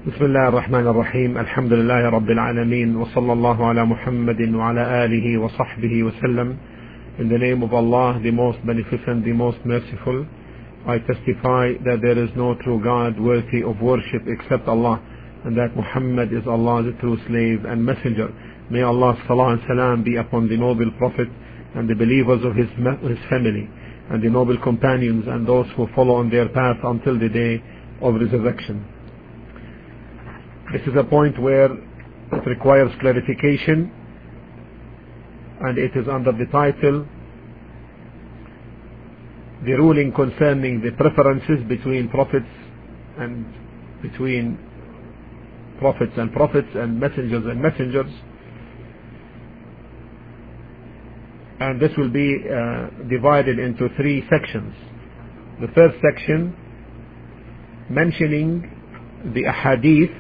بسم الله الرحمن الرحيم الحمد لله رب العالمين وصلى الله على محمد وعلى آله وصحبه وسلم. In the name of Allah, the most beneficent, the most merciful, I testify that there is no true God worthy of worship except Allah, and that Muhammad is Allah's true slave and messenger. May Allah's salah and salam be upon the noble Prophet and the believers of his family and the noble companions and those who follow on their path until the day of resurrection. This is a point where it requires clarification, and it is under the title the ruling concerning the preferences between prophets and messengers and messengers. And this will be divided into three sections. The first section mentioning the ahadith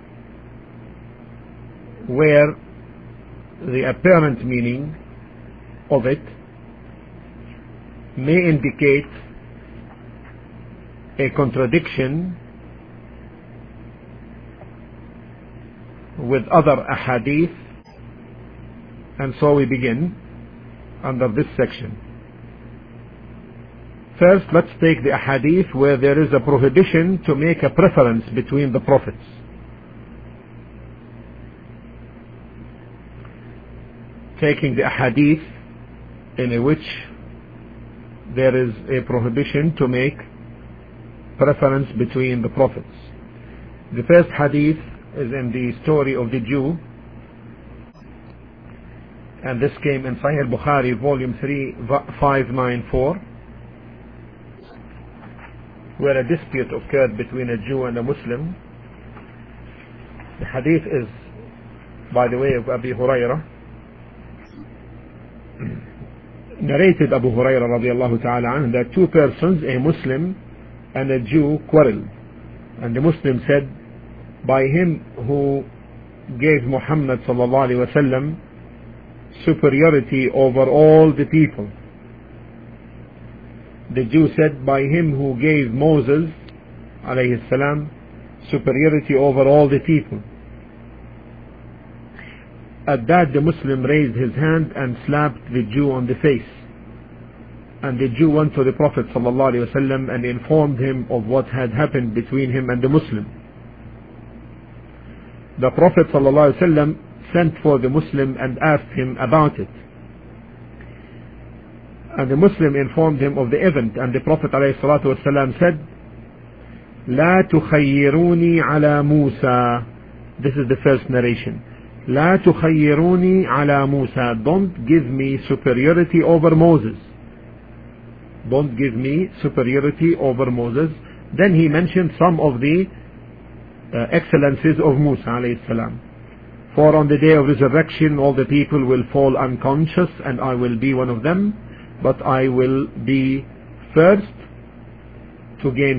where the apparent meaning of it may indicate a contradiction with other ahadith, and so we begin under this section. First, let's take the ahadith where there is a prohibition to make a preference between the prophets. Taking the ahadith in which there is a prohibition to make preference between the prophets. The first hadith is in the story of the Jew, and this came in Sahih Bukhari, volume 3, 594, where a dispute occurred between a Jew and a Muslim. The hadith is by the way of Abu Hurairah. Narrated Abu Hurairah radiallahu ta'ala anhu that two persons, a Muslim and a Jew, quarreled, and the Muslim said, by him who gave Muhammad sallallahu alaihi wasallam superiority over all the people. The Jew said, by him who gave Moses alayhi salam superiority over all the people. At that, the Muslim raised his hand and slapped the Jew on the face. And the Jew went to the Prophet ﷺ and informed him of what had happened between him and the Muslim. The Prophet ﷺ sent for the Muslim and asked him about it. And the Muslim informed him of the event, and the Prophet ﷺ said, لا تخيروني على موسى. This is the first narration. لا تخيروني على موسى. Don't give me superiority over Moses. Don't give me superiority over Moses. Then he mentioned some of the excellencies of Musa alayhi salam. For on the day of resurrection all the people will fall unconscious, and I will be one of them, but I will be first to gain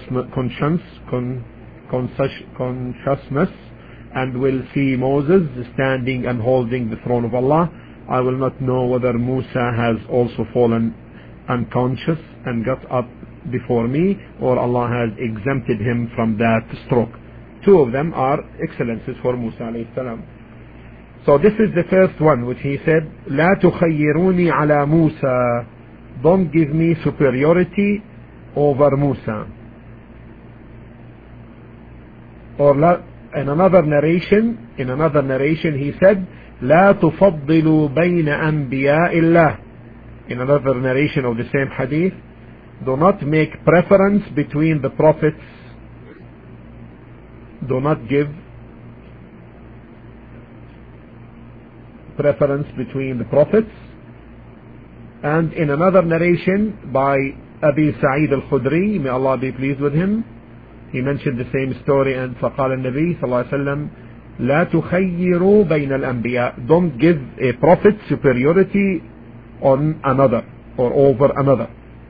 consciousness, and will see Moses standing and holding the throne of Allah. I will not know whether Musa has also fallen unconscious and got up before me, or Allah has exempted him from that stroke. Two of them are excellences for Musa alayhi salam. So this is the first one, which he said, لا تخيروني على موسى. Don't give me superiority over Musa. Or in another narration he said, لا تفضلوا بين أنبياء الله. In another narration of the same hadith, do not make preference between the prophets. Do not give preference between the prophets. And in another narration by Abi Sa'id al-Khudri, may Allah be pleased with him, he mentioned the same story, and فقال النبي صلى الله عليه وسلم لا تخيروا بين الأنبياء. Don't give a prophet superiority on another or over another.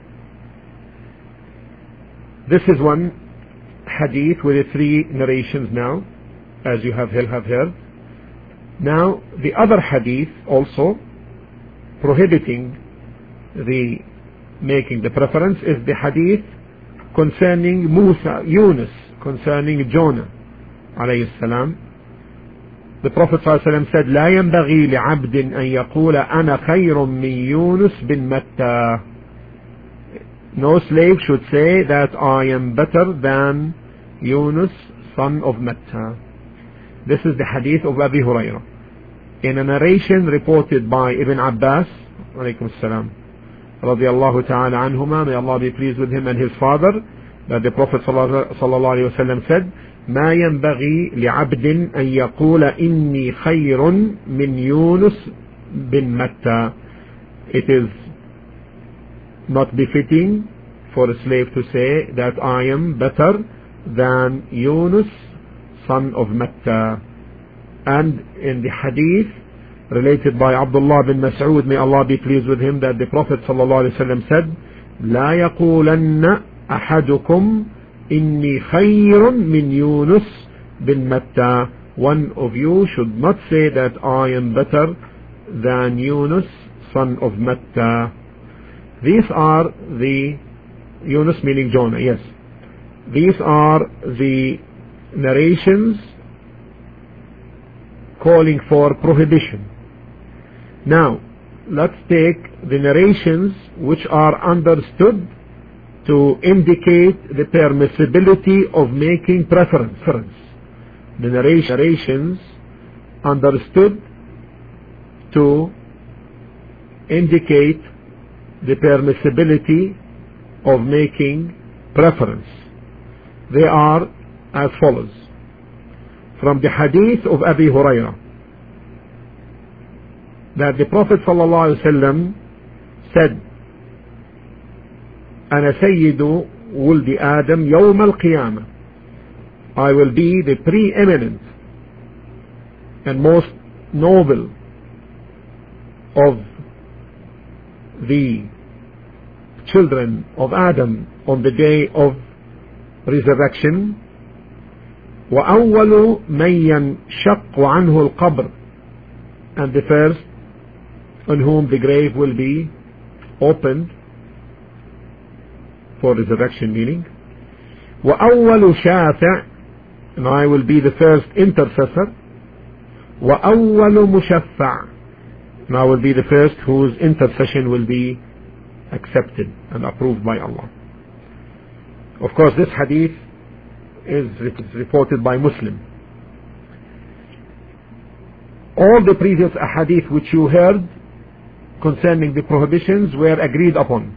This is one hadith with the three narrations now, as you have heard. Now the other hadith also prohibiting the making the preference is the hadith concerning Musa, Yunus, concerning Jonah عليه السلام, the Prophet ﷺ said, لا ينبغي لعبد أن يقول أنا خير من يونس بن متى. No slave should say that I am better than Yunus, son of Matta. This is the hadith of Abi Hurairah. In a narration reported by Ibn Abbas, alaykum as-salam, radiyallahu ta'ala anhuma, may Allah be pleased with him and his father, that the Prophet sallallahu alayhi wa sallam said, ما ينبغي لعبد أن يقول إني خير من يونس بن متى. It is not befitting for a slave to say that I am better than Yunus, son of Matta. And in the hadith related by Abdullah bin Mas'ud, may Allah be pleased with him, that the Prophet sallallahu alaihi wasallam said, لا يقولن أحدكم إني خير من يونس بن متى. One of you should not say that I am better than Yunus, son of Matta. These are the, Yunus meaning Jonah, yes. These are the narrations calling for prohibition. Now, let's take the narrations which are understood to indicate the permissibility of making preference. The narrations understood to indicate the permissibility of making preference. They are as follows. From the hadith of Abi Hurairah, that the Prophet ﷺ said, أنا سيد ولد آدم يوم القيامة. I will be the preeminent and most noble of the children of Adam on the day of resurrection. وأول من ينشق عنه القبر, and the first on whom the grave will be opened for resurrection, meaning وأول شافع, and I will be the first intercessor. وأول مشفع, and I will be the first whose intercession will be accepted and approved by Allah. Of course, this hadith is reported by Muslim. All the previous hadith which you heard concerning the prohibitions were agreed upon.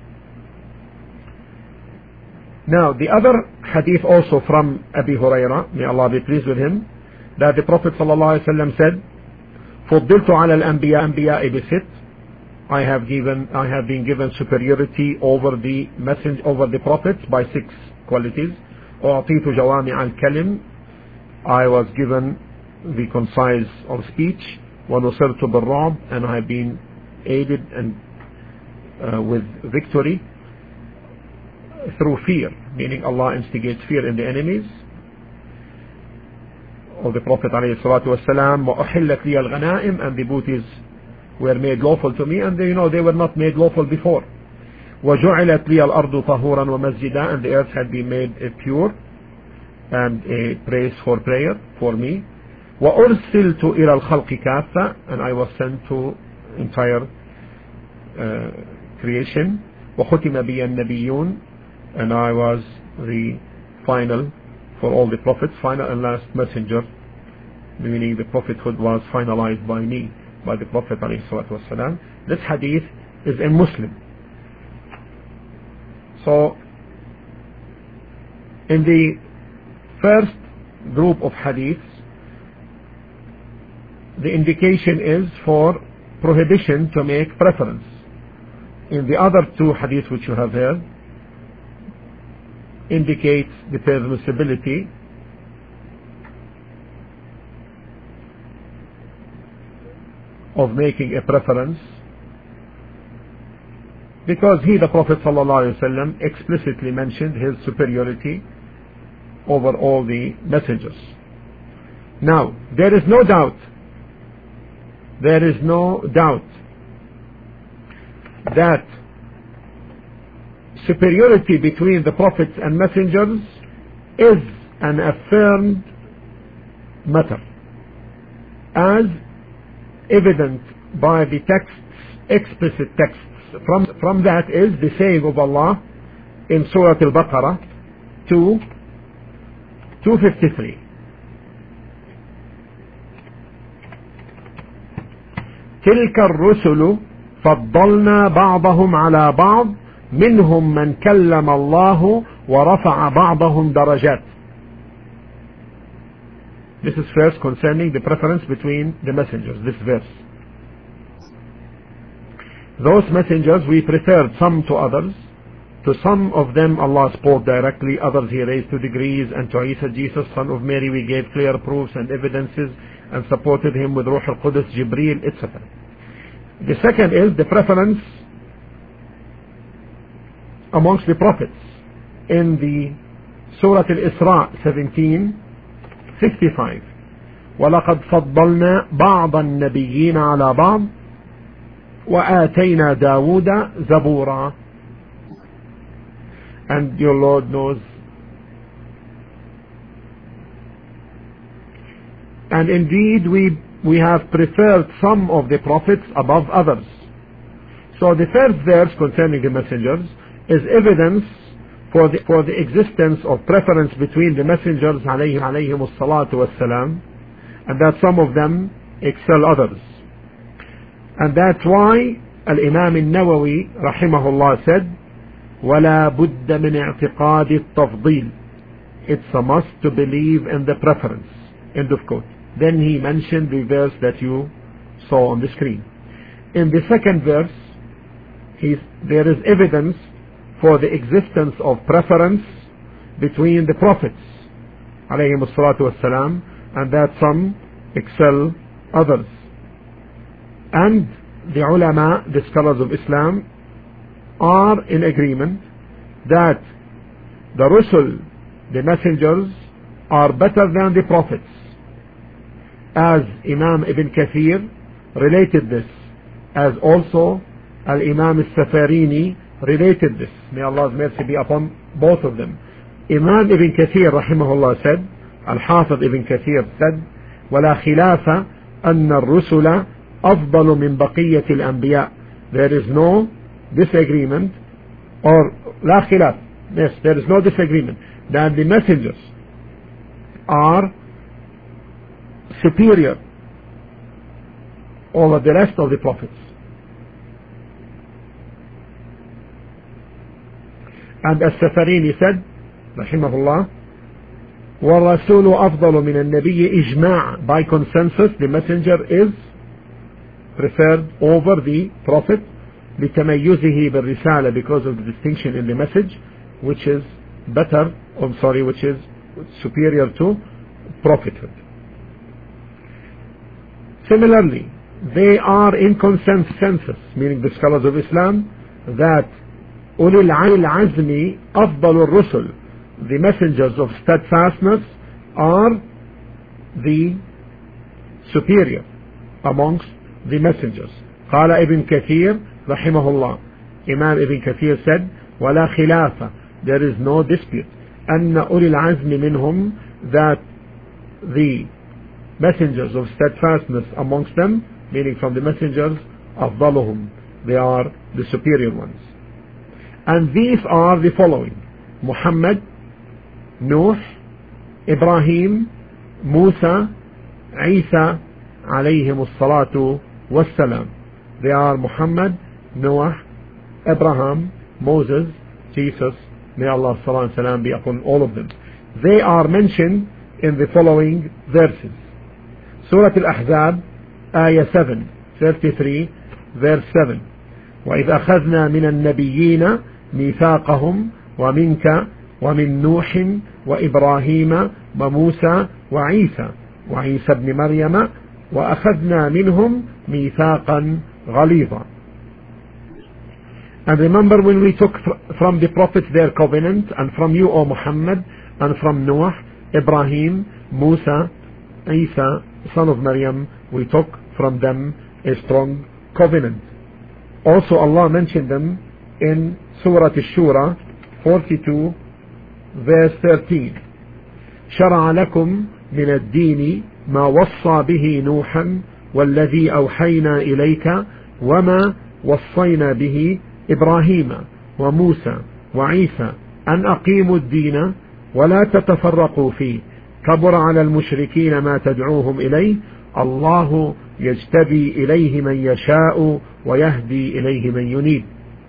Now, the other hadith also from Abi Hurairah, may Allah be pleased with him, that the Prophet ﷺ said, فضلت على الأنبياء بست. I have been given superiority over the prophets by 6 qualities. أعطيت جوامع الكلم. I was given the concise of speech. ونصرت بالرعب, and I have been aided and with victory through fear, meaning Allah instigates fear in the enemies of the Prophet عليه الصلاة والسلام. وأحلت لي الغنائم, and the booties were made lawful to me, and they were not made lawful before. وجعلت لي الأرض طهورا ومسجدا, and the earth had been made pure and a place for prayer for me. وأرسلت إلى الخلق كافة, and I was sent to entire creation. وختم بي النبيون, and I was the final for all the prophets, final and last messenger, meaning the prophethood was finalized by me, by the Prophet ﷺ. This hadith is in Muslim. So, in the first group of hadiths, the indication is for prohibition to make preference. In the other 2 hadiths which you have heard, indicates the permissibility of making a preference, because the Prophet ﷺ explicitly mentioned his superiority over all the messengers. Now, there is no doubt that superiority between the prophets and messengers is an affirmed matter, as evident by the texts, explicit texts. From that is the saying of Allah in Surah Al-Baqarah 253. تلك الرسل فضلنا بعضهم على بعض منهم من كلم الله ورفع بعضهم درجات. This is first concerning the preference between the messengers, this verse. Those messengers we preferred some to others. To some of them Allah spoke directly, others He raised to degrees, and to Isa, Jesus, son of Mary, we gave clear proofs and evidences and supported him with Ruh al-Qudus, Jibreel, etc. The second is the preference amongst the prophets. In the Surah Al-Isra 17:65, وَلَقَدْ فَضَّلْنَا بَعْضَ النَّبِيِّينَ عَلَى بَعْضٍ وَآتَيْنَا دَاوُودَ زَبُورًا. And your Lord knows. And indeed we have preferred some of the prophets above others. So the first verse concerning the messengers is evidence for the existence of preference between the messengers alayhim as-salatu was-salam, and that some of them excel others. And that's why Al-Imam al-Nawawi rahimahullah said, وَلَا بُدَّ مِنْ اعْتِقَادِ التَّفْضِيلِ. It's a must to believe in the preference. End of quote. Then he mentioned the verse that you saw on the screen. In the second verse, there is evidence for the existence of preference between the prophets alayhim as-salatu was-salam, and that some excel others. And the ulama, the scholars of Islam, are in agreement that the Rusul, the messengers, are better than the prophets, as Imam Ibn Kathir related this, as also Al-Imam Al-Safarini related this. May Allah's mercy be upon both of them. Imam Ibn Kathir rahimahullah said, Al-Hafidh Ibn Kathir said, وَلَا خِلَافَ أَنَّ الرُّسُلَ أَفْضَلُ مِنْ بَقِيَّةِ الْأَنْبِيَاءِ. There is no disagreement, or لا خلاف, yes, there is no disagreement that the messengers are superior over the rest of the prophets. And As-Safarini said rahimahullah, وَالرَّسُولُ أَفْضَلُ مِنَ النَّبِيِّ إِجْمَاعًا. By consensus, the messenger is preferred over the prophet, لتميزه بالرسالة, because of the distinction in the message, which is which is superior to prophethood. Similarly, they are in consensus, meaning the scholars of Islam, that أولي العزم أفضل الرسل, the messengers of steadfastness, are the superior amongst the messengers. قال ابن كثير رحمه الله, Imam Ibn Kathir said, ولا خلاف, there is no dispute, أن أولي العزم منهم, that the messengers of steadfastness amongst them, meaning from the messengers, أفضلهم, they are the superior ones. And these are the following: Muhammad, Nuh, Ibrahim, Musa, Isa alayhim as-salatu was-salam. They are Muhammad, Noah, Abraham, Moses, Jesus, may Allah's salam and salam be upon all of them. They are mentioned in the following verses. Surah Al-Ahzab, Ayah 7, 33, verse 7. وَإِذْ أَخَذْنَا مِنَ النَّبِيِّينَ مِيثَاقَهُمْ وَمِنْكَ وَمِنْ نُوحٍ وَإِبْرَاهِيمَ وَمُوسَى وَعِيسَى ابْنِ مَرْيَمَ وَأَخَذْنَا مِنْهُمْ مِيثَاقًا غَلِيظًا. And remember when we took from the prophets their covenant, and from you, O Muhammad, and from Noah, Ibrahim, Musa, Isa, son of Maryam, we took from them a strong covenant. Also Allah mentioned them in Surah Ash-Shura 42 verse 13. شرع لكم من الدين ما وصى به نوحا والذي أوحينا إليك وما وصينا به إبراهيم وموسى وعيسى أن أقيموا الدين ولا تتفرقوا فيه كبر على المشركين ما تدعوهم إليه الله يجتبي إليه من يشاء ويهدي إليه من ينيب.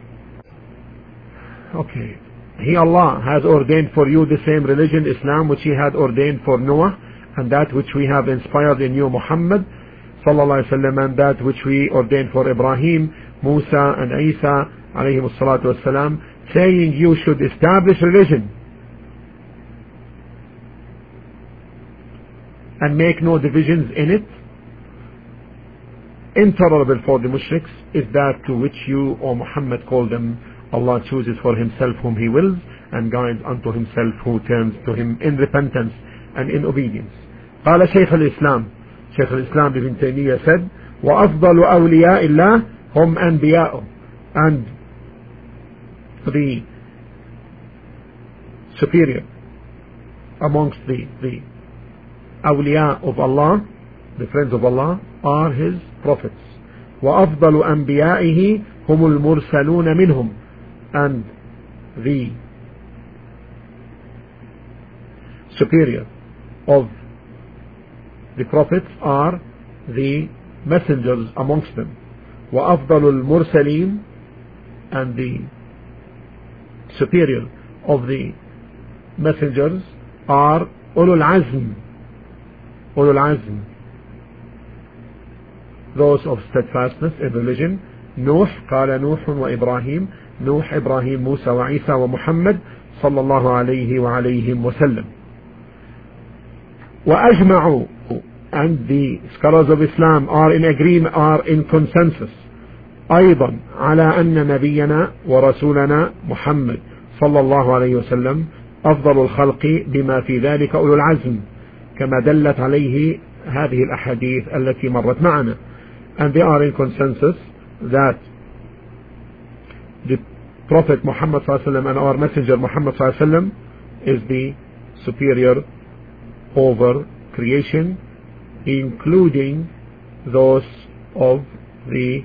Okay. He, Allah, has ordained for you the same religion, Islam, which He had ordained for Noah, and that which we have inspired in you, Muhammad sallallahu alaihi wasallam, and that which we ordained for Ibrahim, Musa, and Isa alayhi salatu wasalam, saying you should establish religion and make no divisions in it. Intolerable for the mushriks is that to which you, O Muhammad, call them. Allah chooses for Himself whom He wills and guides unto Himself who turns to Him in repentance and in obedience. قال شيخ الإسلام Ibn Taymiyyah said, وأفضل أولياء الله هم أنبياء, and the superior amongst the awliya of Allah, the friends of Allah, are His prophets. وأفضل أنبيائه هم المرسلون منهم, and the superior of the prophets are the messengers amongst them. وأفضل المرسلين, and the superior of the messengers are أولو العزم, those of steadfastness in religion. نوح, قال نوح وإبراهيم, نوح, إبراهيم, موسى وعيسى ومحمد صلى الله عليه وعليهم وسلم. وأجمعوا, and the scholars of Islam are in agreement, are in consensus أيضا على أن نبينا ورسولنا محمد صلى الله عليه وسلم أفضل الخلق بما في ذلك أولو العزم كما دلت عليه هذه الأحاديث التي مرت معنا. And they are in consensus that the Prophet Muhammad sallallahu alaihi wasallam and our Messenger Muhammad sallallahu alaihi wasallam is the superior over creation, including those of the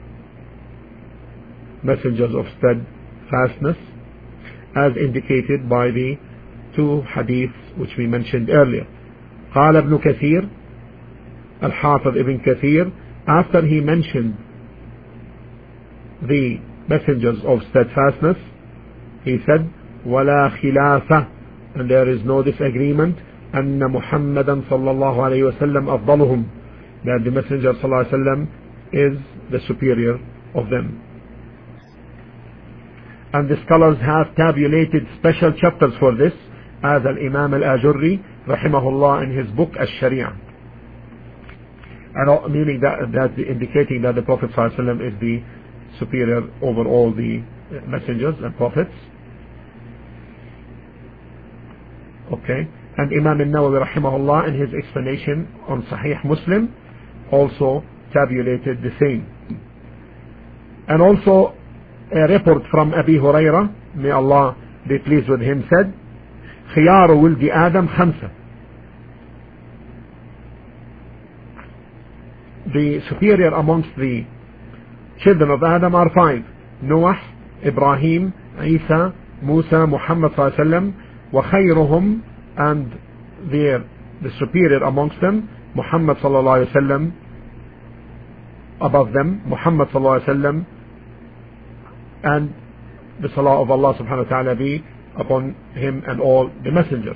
messengers of steadfastness, as indicated by the two hadiths which we mentioned earlier. قال ابن كثير, Al-Hafiz Ibn Kathir, after he mentioned the messengers of steadfastness, he said, ولا خلاف, and there is no disagreement, أن محمدا صلى الله عليه وسلم أفضلهم, that the messenger صلى الله عليه وسلم is the superior of them. And the scholars have tabulated special chapters for this, as Al-Imam Al-Ajurri rahimahullah in his book Al-Sharia, and meaning that indicating that the Prophet ﷺ is the superior over all the messengers and prophets. Okay, and Imam Al-Nawawi rahimahullah in his explanation on Sahih Muslim also tabulated the same. And also a report from Abi Hurairah, may Allah be pleased with him, said, خيار ولد آدم خمسة. The superior amongst the children of Adam are five: Noah, Ibrahim, Isa, Musa, Muhammad sallallahu alaihi wasallam. وخيرهم, and the superior amongst them, Muhammad sallallahu alaihi wasallam. Above them, Muhammad sallallahu alaihi wasallam, and the salah of Allah subhanahu wa ta'ala be upon him and all the messengers.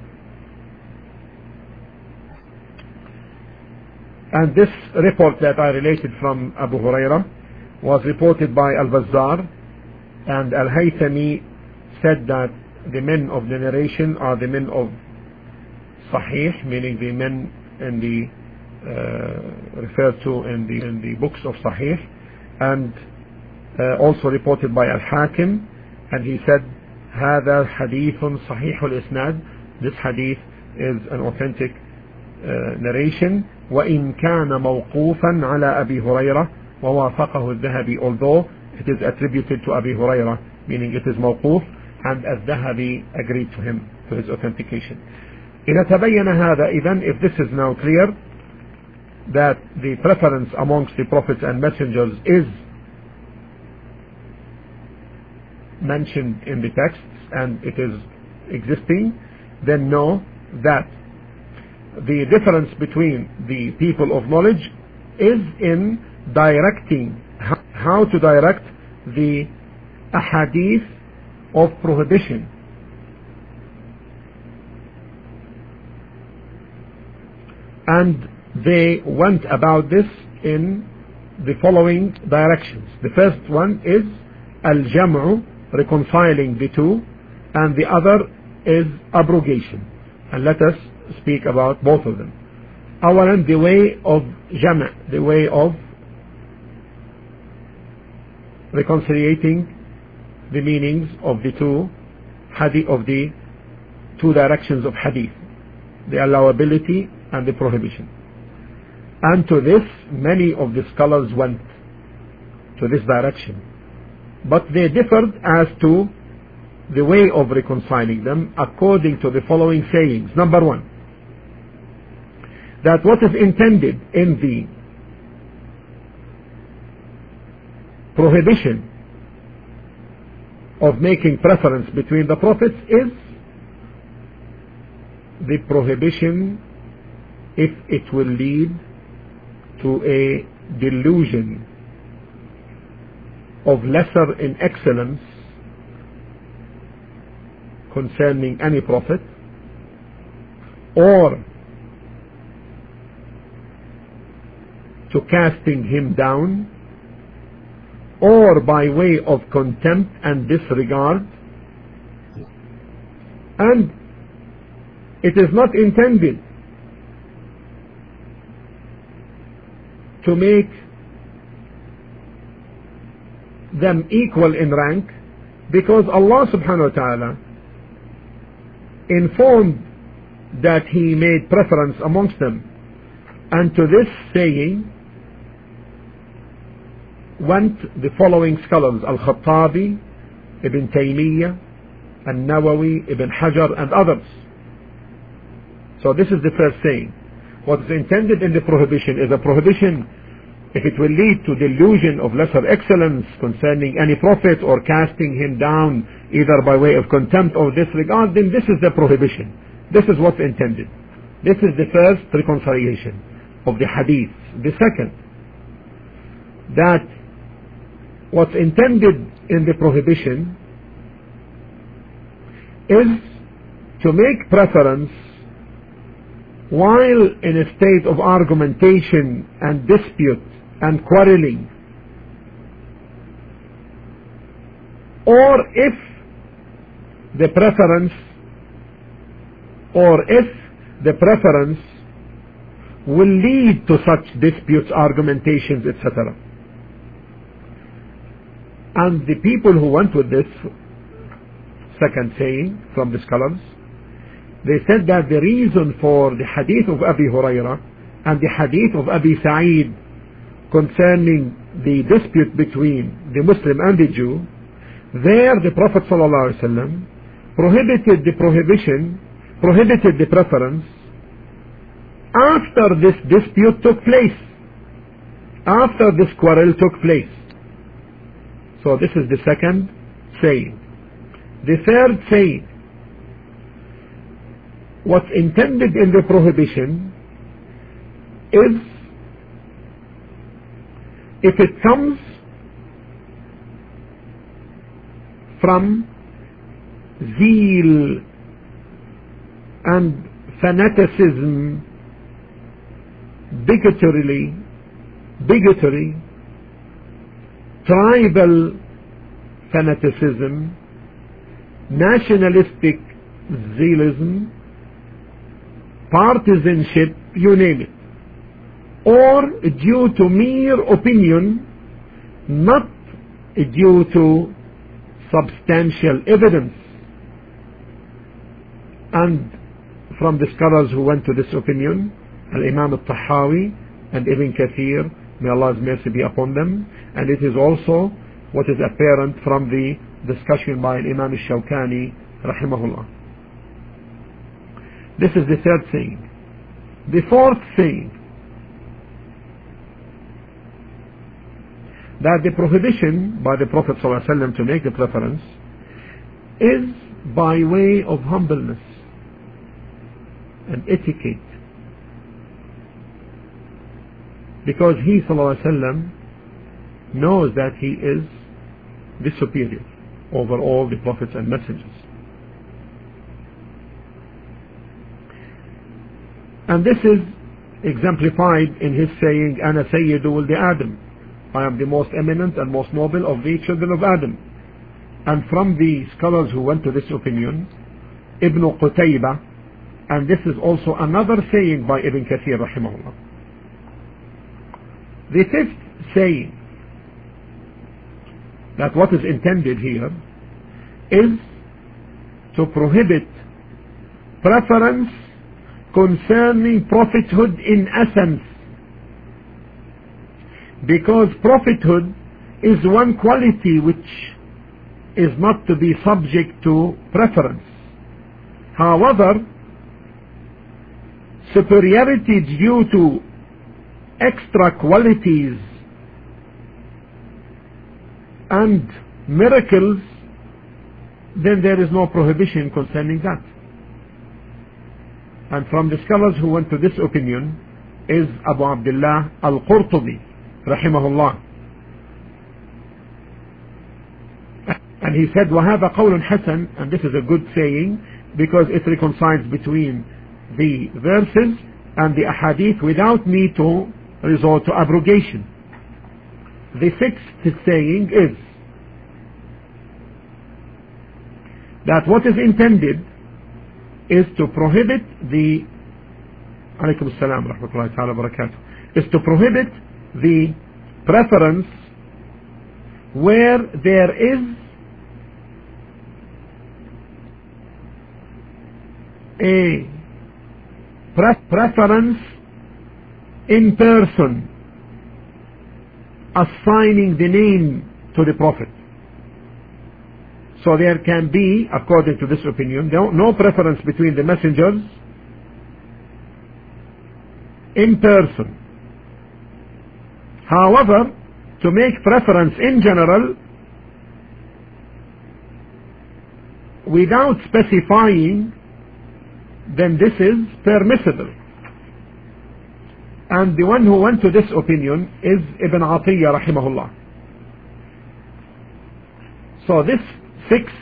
And this report that I related from Abu Hurairah was reported by Al-Bazzar, and Al-Haythami said that the men of the narration are the men of Sahih, meaning the men in the referred to in the books of Sahih, and also reported by Al-Hakim, and he said, هذا حديث صحيح الإسناد, this hadith is an authentic narration, وإن كان موقوفا على أبي هريرة ووافقه الذهبي, although it is attributed to Abi Hurairah, meaning it is موقوف, and الذهبي agreed to him, to his authentication. إذا تبين هذا, إذن if this is now clear that the preference amongst the prophets and messengers is mentioned in the texts and it is existing, then know that the difference between the people of knowledge is in directing, how to direct the ahadith of prohibition. And they went about this in the following directions. The first one is al-jam'u, reconciling the two, and the other is abrogation. And let us speak about both of them. Awalan, the way of jam', the way of reconciliating the meanings of the two hadith, of the two directions of hadith, the allowability and the prohibition. And to this many of the scholars went to this direction, but they differed as to the way of reconciling them according to the following sayings. Number one, that what is intended in the prohibition of making preference between the prophets is the prohibition if it will lead to a delusion of lesser in excellence concerning any prophet, or to casting him down, or by way of contempt and disregard. And it is not intended to make them equal in rank, because Allah subhanahu wa ta'ala informed that He made preference amongst them. And to this saying went the following scholars: Al-Khattabi, Ibn Taymiyyah, An-Nawawi, Ibn Hajar, and others. So this is the first saying. What is intended in the prohibition is a prohibition if it will lead to delusion of lesser excellence concerning any prophet, or casting him down either by way of contempt or disregard, then this is the prohibition. This is what's intended. This is the first reconciliation of the hadith. The second, that what's intended in the prohibition is to make preference while in a state of argumentation and dispute and quarreling, or if the preference will lead to such disputes, argumentations, etc. And the people who went with this second saying from the scholars, they said that the reason for the hadith of Abi Hurairah and the hadith of Abi Sa'id concerning the dispute between the Muslim and the Jew, there the Prophet ﷺ prohibited the preference after this dispute took place, after this quarrel took place. So this is the second saying. The third saying, what's intended in the prohibition is if it comes from zeal and fanaticism, bigotry, tribal fanaticism, nationalistic zealism, partisanship, you name it, or due to mere opinion, not due to substantial evidence. And from the scholars who went to this opinion, Al-Imam Al-Tahawi and Ibn Kathir, may Allah's mercy be upon them, and it is also what is apparent from the discussion by Imam Al-Shawkani rahimahullah. This is the third saying. The fourth saying, that the prohibition by the Prophet ﷺ to make the preference is by way of humbleness and etiquette, because he ﷺ knows that he is the superior over all the prophets and messengers. And this is exemplified in his saying, Ana Sayyidu Waldi Adam, I am the most eminent and most noble of the children of Adam. And from the scholars who went to this opinion, Ibn Qutaybah, and this is also another saying by Ibn Kathir rahimahullah. The fifth saying, that what is intended here is to prohibit preference concerning prophethood in essence, because prophethood is one quality which is not to be subject to preference. However, superiority due to extra qualities and miracles, then there is no prohibition concerning that. And from the scholars who went to this opinion is Abu Abdullah Al-Qurtubi rahimahullah, and he said وَهَذَا قَوْلٌ حَسَنٌ, and this is a good saying because it reconciles between the verses and the ahadith without need to resort to abrogation. The sixth saying is that what is intended is to prohibit the alaykum assalam rahmatullahi ta'ala barakatuh, is to prohibit the preference where there is a preference in person assigning the name to the Prophet. So there can be, according to this opinion, no preference between the messengers in person. However, to make preference in general without specifying, then this is permissible. And the one who went to this opinion is Ibn Atiyya rahimahullah. So this sixth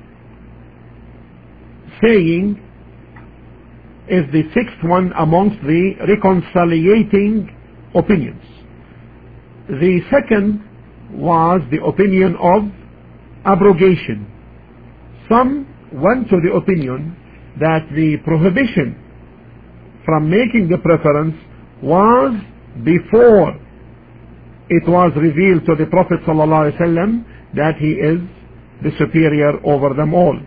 saying is the sixth one amongst the reconciliating opinions. The second was the opinion of abrogation. Some went to the opinion that the prohibition from making the preference was before it was revealed to the Prophet ﷺ that he is the superior over them all,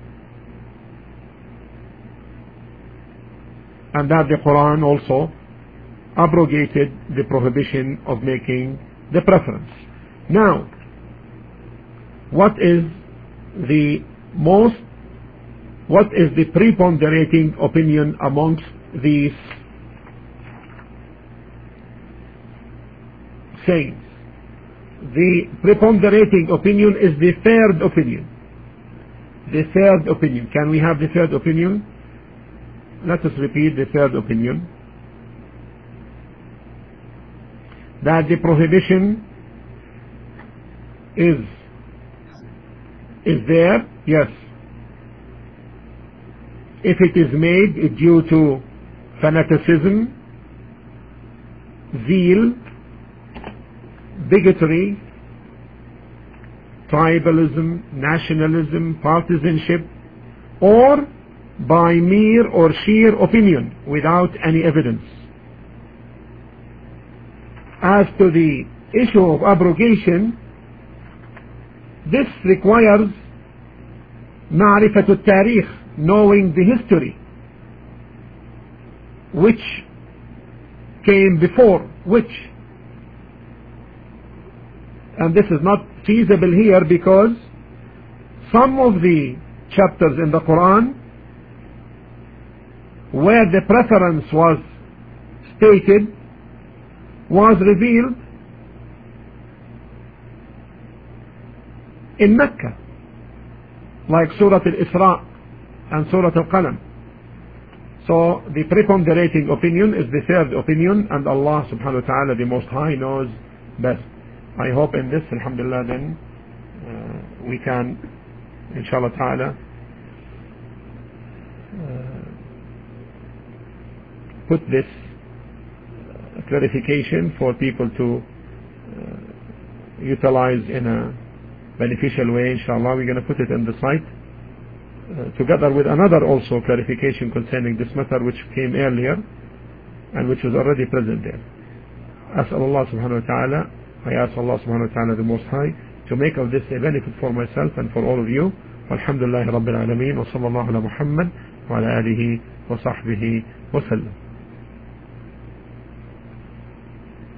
and that the Quran also abrogated the prohibition of making the preference. Now, what is the preponderating opinion amongst these sayings? The preponderating opinion is the third opinion. The third opinion. Can we have the third opinion? Let us repeat the third opinion. That the prohibition is there, yes, if it is made due to fanaticism, zeal, bigotry, tribalism, nationalism, partisanship, or by mere or sheer opinion without any evidence. As to the issue of abrogation, this requires ma'rifatul tarikh, knowing the history, which came before which. And this is not feasible here because some of the chapters in the Quran where the preference was stated was revealed in Mecca, like Surah Al-Isra and Surah Al-Qalam. So the preponderating opinion is the third opinion, and Allah subhanahu wa ta'ala, the Most High, knows best. I hope in this, alhamdulillah, then we can, inshallah ta'ala, put this clarification for people to utilize in a beneficial way. Inshallah, we're going to put it in the site together with another also clarification concerning this matter which came earlier and which was already present there. أسأل الله سبحانه وتعالى, I ask Allah subhanahu wa ta'ala, the Most High, to make of this a benefit for myself and for all of you. Walhamdulillahi Rabbil Alameen, wa sallallahu ala Muhammad wa ala alihi wa sahbihi wa sallam.